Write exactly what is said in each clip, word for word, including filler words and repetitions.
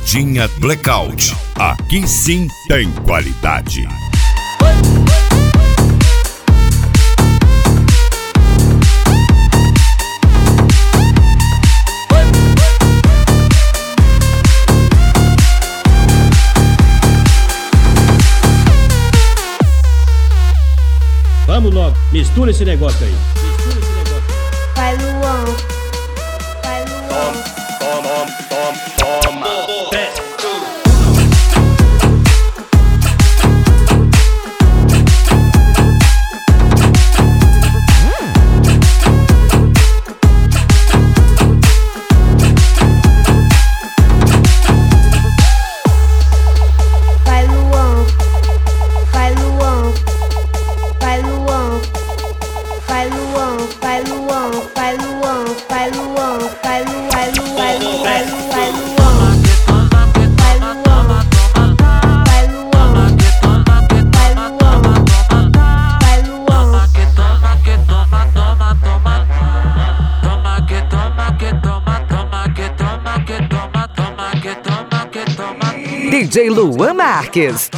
Carretinha Blackout. Aqui sim tem qualidade. Vamos logo, mistura esse negócio aí. Mistura esse negócio aí. Vai, Luan. Vai, Luan. Toma, toma, toma, toma. Desce. Vai, Luan. Vai, Luan. Vai, Luan. Vai, Luan. Vai, Luan. Vai, Luan. Vai, Luan. Vai, Luan. Vai, Luan. Vai, Luan. Vai, Luan. Vai, Luan. Vai, Luan. Vai, Luan. Vai, Luan. D J Luan Marques.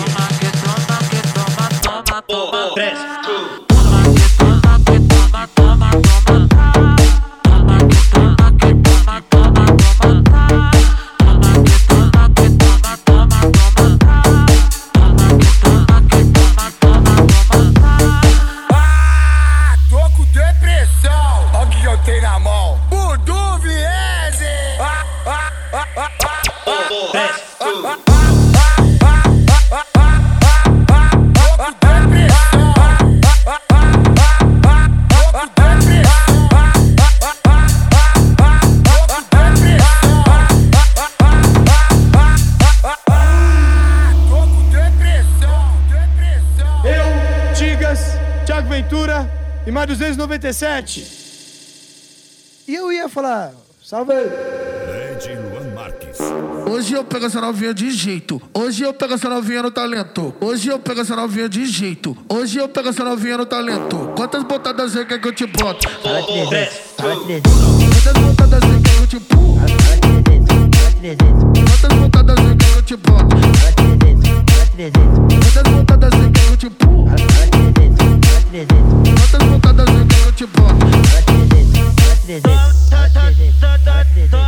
Thiago Ventura e mais duzentos e noventa e sete. E eu ia falar, salve aí. D J Luan Marques. Hoje eu pego essa novinha de jeito. Hoje eu pego essa novinha no talento. Hoje eu pego essa novinha de jeito. Hoje eu pego essa novinha no talento. Quantas botadas você quer que eu te bote? Fala trezentos, fala trezentos. Quantas botadas você quer que eu te pulo? Fala trezentos, fala trezentos. Quantas botadas você quer que eu te bote? Fala trezentos, fala trezentos. Quantas botadas você quer que eu te pulo? Fala trezentos, fala trezentos. Quantas botadas você quer que eu te bote? Fala trezentos, fala trezentos. Fala trezentos, fala trezentos.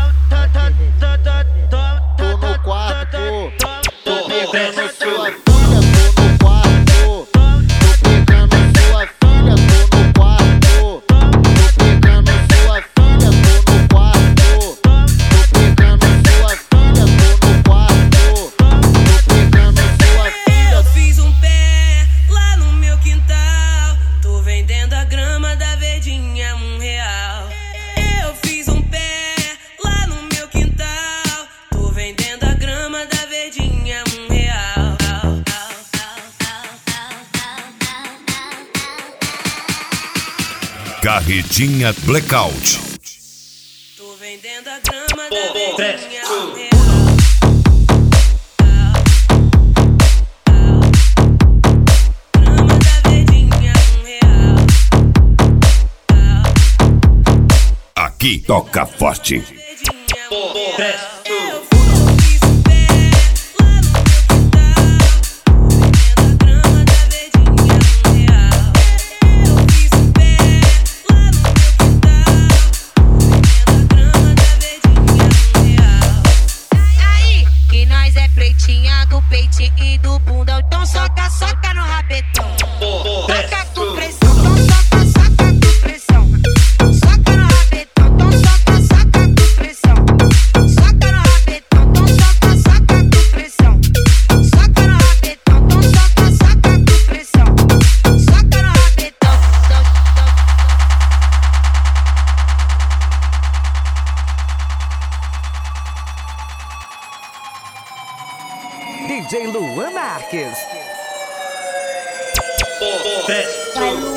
Tô no quarto, tô pegando sua filha, tô no quarto, tô pegando sua filha, tô no quarto, tô pegando sua filha, tô no quarto, tô pegando sua filha, tô no quarto, tô pegando sua filha. Eu fiz um pé lá no meu quintal, tô vendendo a grama da verdinha um real. Eu fiz um pé lá no meu quintal, tô vendendo a grama da verdinha um real. Carretinha Blackout. Tô vendendo a grama da verdinha um real. Grama da verdinha um real. Aqui toca forte. Verdinha um real. Do peitinho e do bundão, então soca, soca no rabetão. Soca com pressão, então soca, soca com pressão. Soca no rabetão, então soca, soca com pressão. Soca no rabetão, então soca, soca com pressão. Soca no rabetão, então soca, soca com pressão. Soca no rabetão. D J Luan Marques. Vai, Luan.